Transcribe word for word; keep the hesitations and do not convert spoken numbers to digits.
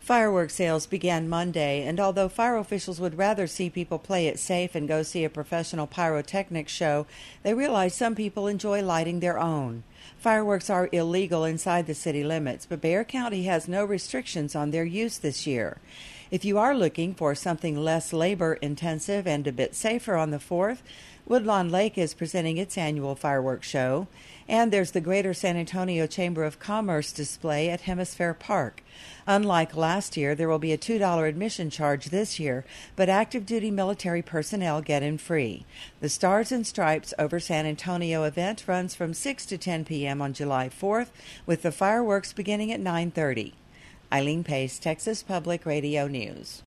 Fireworks sales began Monday, and although fire officials would rather see people play it safe and go see a professional pyrotechnics show, they realize some people enjoy lighting their own. Fireworks are illegal inside the city limits, but Bexar County has no restrictions on their use this year. If you are looking for something less labor-intensive and a bit safer on the fourth, Woodlawn Lake is presenting its annual fireworks show, and there's the Greater San Antonio Chamber of Commerce display at Hemisphere Park. Unlike last year, there will be a two dollars admission charge this year, but active-duty military personnel get in free. The Stars and Stripes over San Antonio event runs from six to ten p.m. on July fourth, with the fireworks beginning at nine thirty. Eileen Pace, Texas Public Radio News.